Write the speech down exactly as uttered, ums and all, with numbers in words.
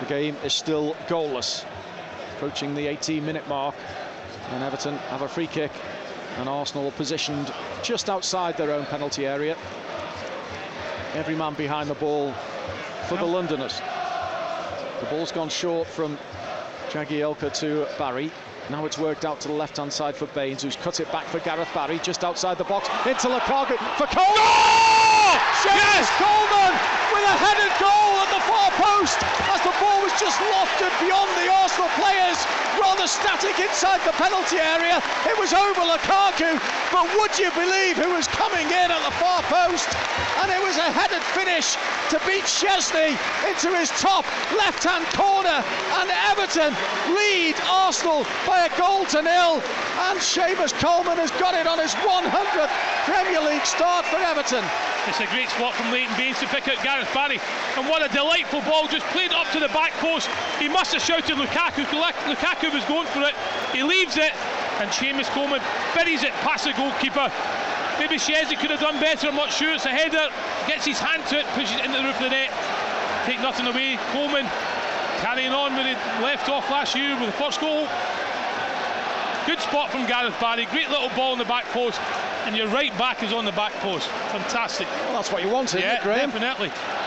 The game is still goalless, approaching the eighteen minute mark, and Everton have a free kick, and Arsenal positioned just outside their own penalty area. Every man behind the ball for the Londoners. The ball's gone short from Jagielka to Barry. Now it's worked out to the left-hand side for Baines, who's cut it back for Gareth Barry, just outside the box, into Lukaku for Coleman! Oh! Seamus Coleman with a headed goal at the far post as the ball was just lofted beyond the Arsenal players, rather static inside the penalty area. It was over Lukaku, but would you believe who was coming in at the far post? And it was a headed finish to beat Szczesny into his top left-hand corner, and Everton lead Arsenal by a goal to nil, and Seamus Coleman has got it on his one hundredth Premier League start for Everton. It's a great spot from Leighton Baines to pick out Gareth Barry, and what a delightful ball, just played up to the back post. He must have shouted Lukaku. Lukaku was going for it, he leaves it, and Seamus Coleman buries it past the goalkeeper. Maybe Szczesny could have done better, I'm not sure. It's a header, gets his hand to it, pushes it into the roof of the net. Take nothing away. Coleman carrying on where he left off last year with the first goal. Good spot from Gareth Barry, great little ball in the back post, and your right back is on the back post. Fantastic. Well, that's what you want, isn't yeah, it, Graham? Definitely.